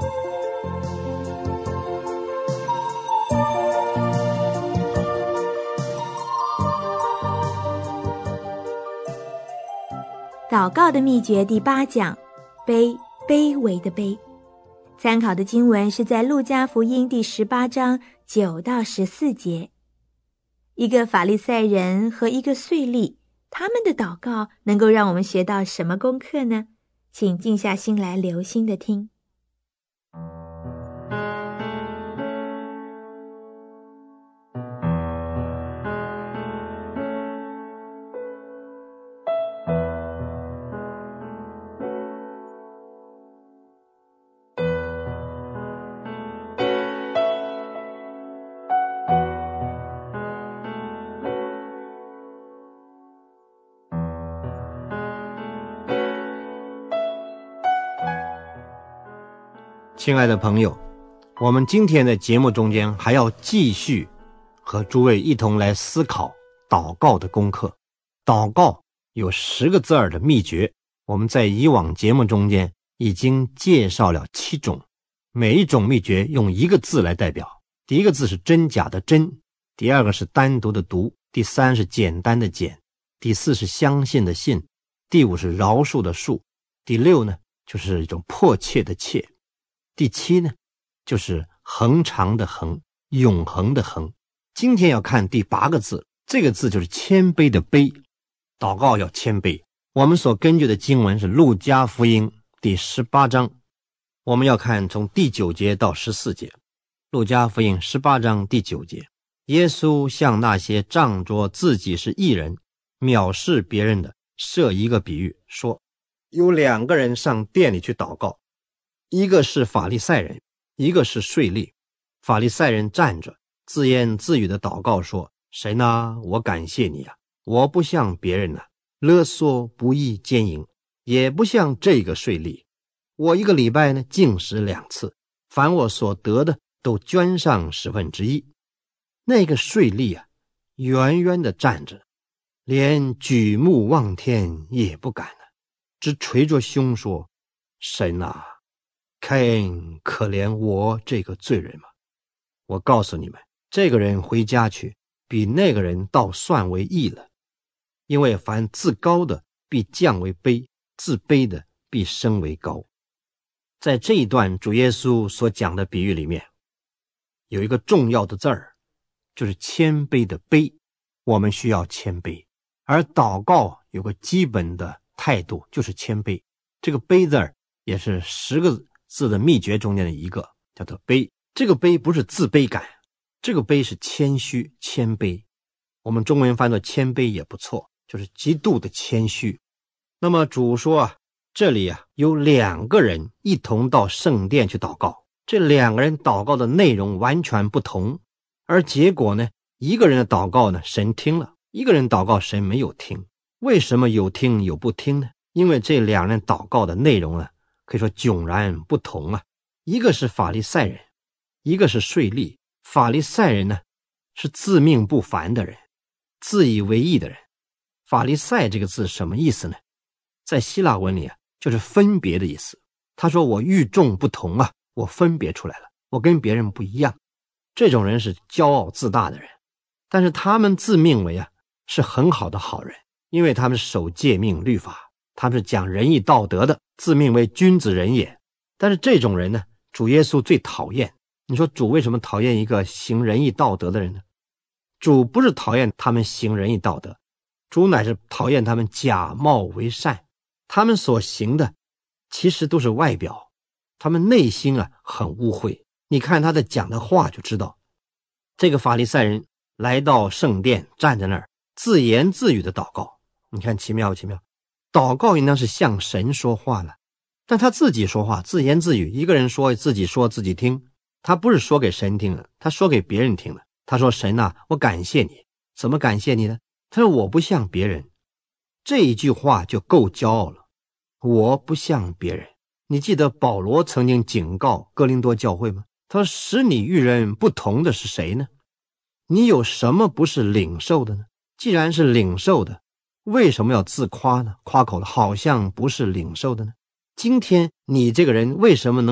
祷告的秘诀第8讲，卑微的卑。参考的经文是在路加福音第18章9到14节。一个法利赛人和一个税吏，他们的祷告能够让我们学到什么功课呢？请静下心来留心的听。 亲爱的朋友，我们今天的节目中间还要继续和诸位一同来思考祷告的功课。祷告有10个字的秘诀，我们在以往节目中间已经介绍了7种，每一种秘诀用1个字来代表。第一个字是真假的真，第2个是单独的独，第3是简单的简，第4是相信的信，第5是饶恕的恕，第6呢就是一种迫切的切，第7呢就是恒长的恒，永恒的恒。今天要看第8个字，这个字就是谦卑的卑。祷告要谦卑。我们所根据的经文是路加福音第18章，我们要看从第9节到14节。路加福音18章第9节，耶稣向那些仗着自己是义人藐视别人的设一个比喻，说有2个人上殿里去祷告，一个是法利赛人，一个是税吏。法利赛人站着自言自语的祷告说，神啊，我感谢你啊，我不像别人啊，勒索不义奸淫，也不像这个税吏。我一个礼拜呢禁食2次，凡我所得的都捐上1/10。那个税吏啊，远远地站着，连举目望天也不敢了，只捶着胸说，神啊，开恩可怜我这个罪人吗？我告诉你们，这个人回家去，比那个人倒算为义了。因为凡自高的必降为卑，自卑的必升为高。在这一段主耶稣所讲的比喻里面，有一个重要的字儿，就是谦卑的卑。我们需要谦卑，而祷告有个基本的态度，就是谦卑。这个卑字儿也是10个字的秘诀中间的一个，叫做卑。这个卑不是自卑感，这个卑是谦虚谦卑。我们中文翻作谦卑也不错，就是极度的谦虚。那么主说啊，这里啊有2个人一同到圣殿去祷告，这2个人祷告的内容完全不同，而结果呢，一个人的祷告呢神听了，一个人祷告神没有听。为什么有听有不听呢？因为这2人祷告的内容呢可以说迥然不同啊。一个是法利赛人，一个是税吏。法利赛人呢是自命不凡的人，自以为义的人。法利赛这个字什么意思呢？在希腊文里啊，就是分别的意思。他说我与众不同啊，我分别出来了，我跟别人不一样。这种人是骄傲自大的人，但是他们自命为啊是很好的好人，因为他们是守诫命律法，他们是讲仁义道德的，自命为君子人也。但是这种人呢，主耶稣最讨厌。你说主为什么讨厌一个行仁义道德的人呢？主不是讨厌他们行仁义道德，主乃是讨厌他们假冒为善。他们所行的其实都是外表，他们内心啊很污秽。你看他的讲的话就知道。这个法利赛人来到圣殿，站在那儿自言自语的祷告。你看奇妙不奇妙？祷告应当是向神说话了，但他自己说话，自言自语，一个人说自己听。他不是说给神听了，他说给别人听了。他说神啊，我感谢你。怎么感谢你呢？他说我不像别人。这一句话就够骄傲了，我不像别人。你记得保罗曾经警告哥林多教会吗？他说使你与人不同的是谁呢？你有什么不是领受的呢？既然是领受的，为什么要自夸呢？夸口的好像不是领受的呢？今天你这个人为什么能够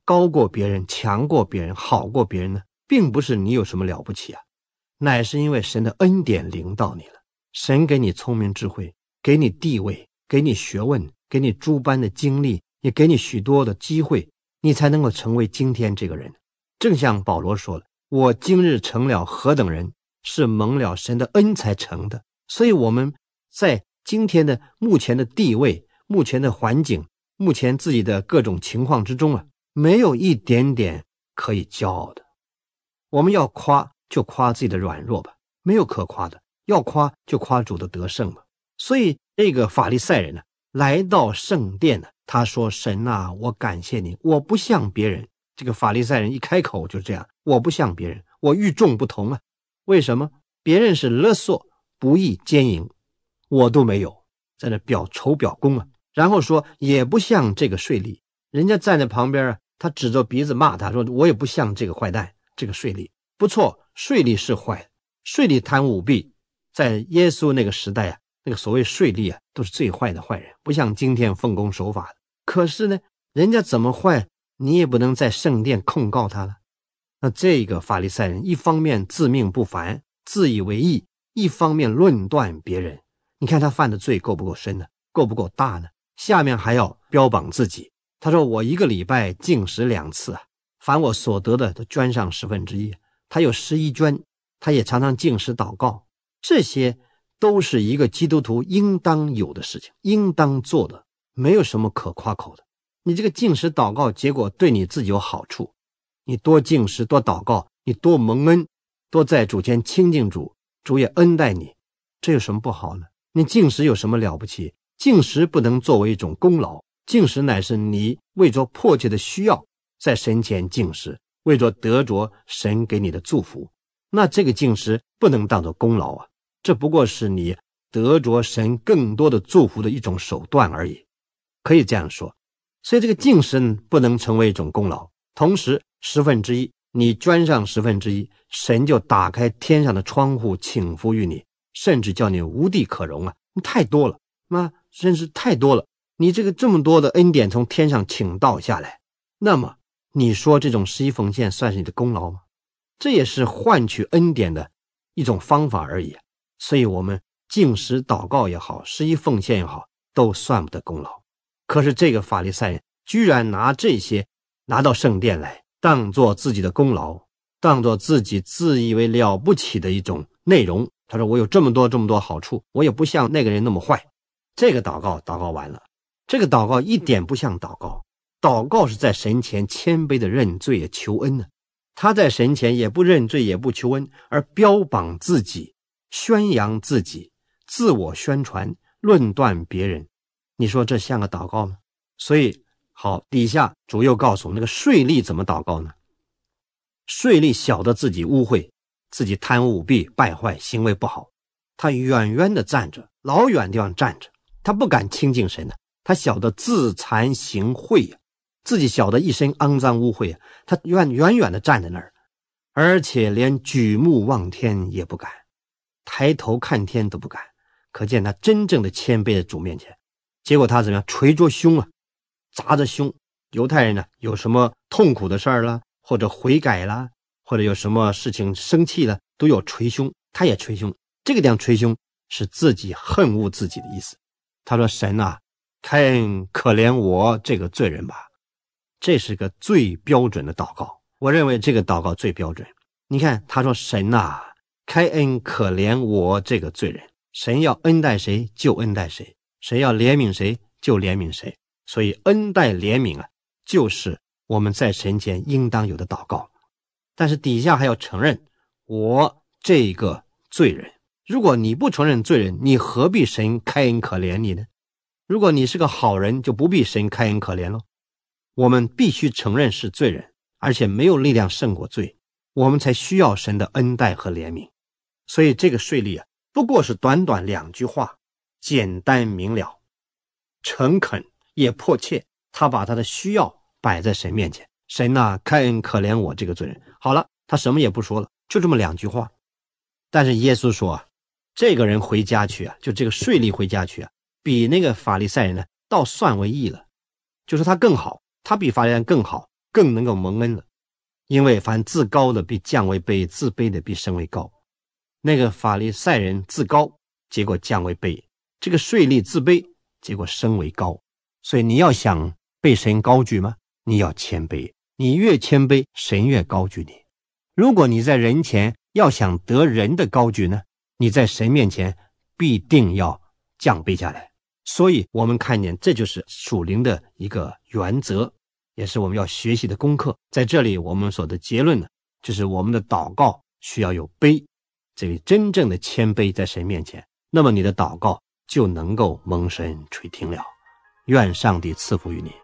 高过别人、强过别人、好过别人呢？并不是你有什么了不起啊，乃是因为神的恩典临到你了。神给你聪明智慧，给你地位，给你学问，给你诸般的经历，也给你许多的机会，你才能够成为今天这个人。正像保罗说了，我今日成了何等人，是蒙了神的恩才成的。所以我们在今天的目前的地位、目前的环境、目前自己的各种情况之中啊，没有一点点可以骄傲的。我们要夸就夸自己的软弱吧，没有可夸的，要夸就夸主的得胜吧。所以这个法利赛人呢，来到圣殿呢，他说，神啊，我感谢你，我不像别人。这个法利赛人一开口就这样，我不像别人，我与众不同啊。为什么？别人是勒索、不义、奸淫，我都没有，在那表仇表功啊。然后说也不像这个税吏，人家站在旁边啊，他指着鼻子骂他说，我也不像这个坏蛋，这个税吏。不错，税吏是坏的，税吏贪舞弊，在耶稣那个时代啊，那个所谓税吏啊，都是最坏的坏人，不像今天奉公守法的。可是呢，人家怎么坏，你也不能在圣殿控告他了。那这个法利赛人一方面自命不凡，自以为义，一方面论断别人。你看他犯的罪够不够深呢？够不够大呢？下面还要标榜自己，他说我1个礼拜禁食2次啊，凡我所得的都捐上1/10。他有11捐，他也常常禁食祷告，这些都是一个基督徒应当有的事情，应当做的，没有什么可夸口的。你这个禁食祷告，结果对你自己有好处，你多禁食多祷告，你多蒙恩，多在主前亲近主，主也恩待你，这有什么不好呢？你禁食有什么了不起？禁食不能作为一种功劳，禁食乃是你为着迫切的需要，在神前禁食，为着得着神给你的祝福。那这个禁食不能当作功劳啊，这不过是你得着神更多的祝福的一种手段而已，可以这样说。所以这个禁食不能成为一种功劳，同时1/10，你捐上1/10，神就打开天上的窗户倾福于你，甚至叫你无地可容啊！太多了，真是太多了。你这么多的恩典从天上倾倒下来，那么你说这种11奉献算是你的功劳吗？这也是换取恩典的一种方法而已。所以我们禁食祷告也好，11奉献也好，都算不得功劳。可是这个法利赛人居然拿这些拿到圣殿来，当作自己的功劳，当作自己自以为了不起的一种内容。他说我有这么多好处，我也不像那个人那么坏。这个祷告完了，这个祷告一点不像祷告，祷告是在神前谦卑的认罪求恩呢。他在神前也不认罪也不求恩，而标榜自己，宣扬自己，自我宣传，论断别人。你说这像个祷告吗？所以好，底下主又告诉我们那个税吏怎么祷告呢？税吏晓得自己污秽，自己贪污舞弊败坏，行为不好，他远远的站着，老远地方站着，他不敢亲近神呢。他晓得自惭形秽自己晓得一身肮脏污秽他远远的站在那儿，而且连举目望天也不敢，抬头看天都不敢，可见他真正的谦卑在主面前。结果他怎么样？捶着胸啊，砸着胸。犹太人呢，有什么痛苦的事儿啦，或者悔改啦，或者有什么事情生气了，都有捶胸。他也捶胸，这个地方捶胸是自己恨恶自己的意思。他说神啊，开恩可怜我这个罪人吧。这是个最标准的祷告，我认为这个祷告最标准。你看他说神啊，开恩可怜我这个罪人。神要恩待谁就恩待谁，谁要怜悯谁就怜悯谁。所以恩待怜悯啊，就是我们在神前应当有的祷告。但是底下还要承认我这个罪人。如果你不承认罪人，你何必神开恩可怜你呢？如果你是个好人，就不必神开恩可怜咯。我们必须承认是罪人，而且没有力量胜过罪，我们才需要神的恩待和怜悯。所以这个税吏啊，不过是短短2句话，简单明了，诚恳也迫切。他把他的需要摆在神面前，神啊，开恩可怜我这个罪人。好了，他什么也不说了，就这么2句话。但是耶稣说啊，这个人回家去啊，就这个税吏回家去啊，比那个法利赛人呢倒算为义了，就是他更好，他比法利赛人更好， 更能够蒙恩了。因为凡自高的必降为卑，自卑的必升为高。那个法利赛人自高，结果降为卑；这个税吏自卑，结果升为高。所以你要想被神高举吗？你要谦卑，你越谦卑，神越高举你。如果你在人前要想得人的高举呢，你在神面前必定要降卑下来。所以我们看见这就是属灵的一个原则，也是我们要学习的功课。在这里我们所的结论呢，就是我们的祷告需要有卑，这个真正的谦卑在神面前，那么你的祷告就能够蒙神垂听了。愿上帝赐福于你。